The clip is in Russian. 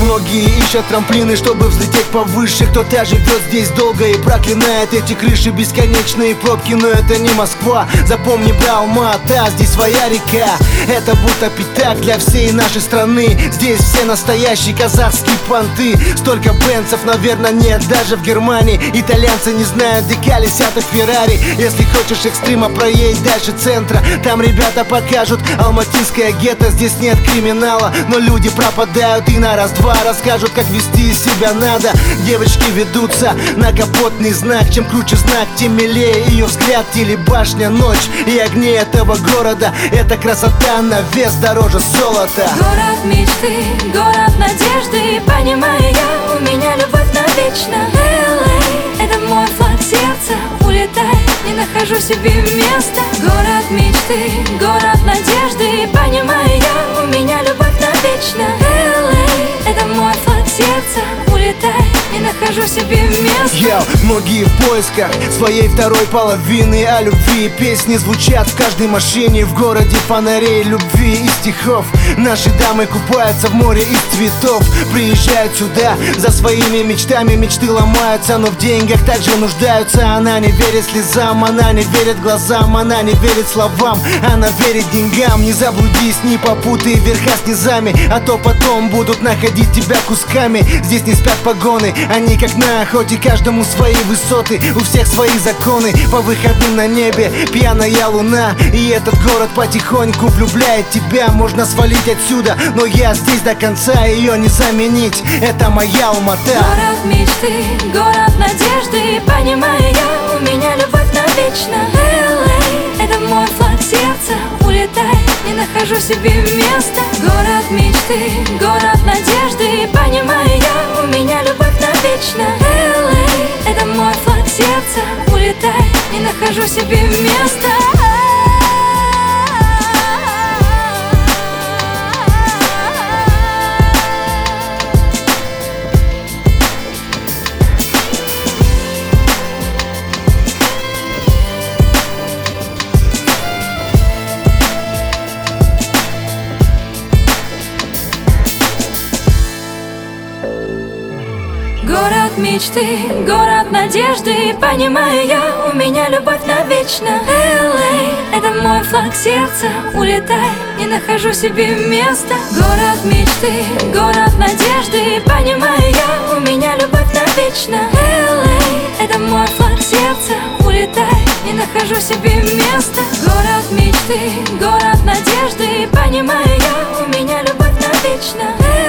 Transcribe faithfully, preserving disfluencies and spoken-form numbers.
Многие ищут трамплины, чтобы взлететь повыше. Кто-то живет здесь долго и проклинает эти крыши, бесконечные пробки, но это не Москва. Запомни, бра, Алма-Ата, здесь своя река. Это будто пятак для всей нашей страны. Здесь все настоящие казахские понты. Столько бенцев, наверное, нет даже в Германии. Итальянцы не знают декалисятых Феррари. Если хочешь экстрима, проедь дальше центра. Там ребята покажут алматинское гетто. Здесь нет криминала, но люди пропадают и на раз-два расскажут, как вести себя надо. Девочки ведутся на капотный знак. Чем круче знак, тем милее ее взгляд. Телебашня, ночь и огни этого города. Это красота на вес дороже золота. Город мечты, город надежды. Понимаю я, у меня любовь навечно. эл эй, это мой флаг сердца. Улетай, не нахожу себе места. Город мечты, город надежды. Понимаю я, у меня любовь навечно. эл эй, это мой флаг сердца. Улетай, не нахожу себе места. Йоу, многие в поисках своей второй половины, а любви песни звучат в каждой машине. В городе фонарей, любви и стихов. Наши дамы купаются в море из цветов. Приезжают сюда за своими мечтами. Мечты ломаются, но в деньгах также нуждаются. Она не верит слезам, она не верит глазам, она не верит словам, она верит деньгам. Не заблудись, не попутай верха с низами, а то потом будут находить тебя кусками. Здесь не спят погоны, они как на охоте. Каждому свои высоты, у всех свои законы. По выходным на небе пьяная луна. И этот город потихоньку влюбляет тебя. Можно свалить отсюда, но я здесь до конца. Ее не заменить, это моя Алма-Ата. Город мечты, город надежды. Понимаю я, у меня любовь навечно. эл эй, это мой флаг сердца. Улетай, не нахожу себе места. Город мечты, город надежды. Понимаю я, у меня любовь навечно. эл эй, это мой флаг сердца. Улетай, не нахожу себе места. Город мечты, город надежды. Понимаю я, у меня любовь навечно. эл эй, это мой флаг сердца. Улетай, не нахожу себе места. Город мечты, город надежды. Понимаю я, у меня любовь навечно. эл эй, это мой флаг сердца. Улетай, не нахожу себе места. Город мечты, город надежды. Понимаю я, у меня любовь навечно.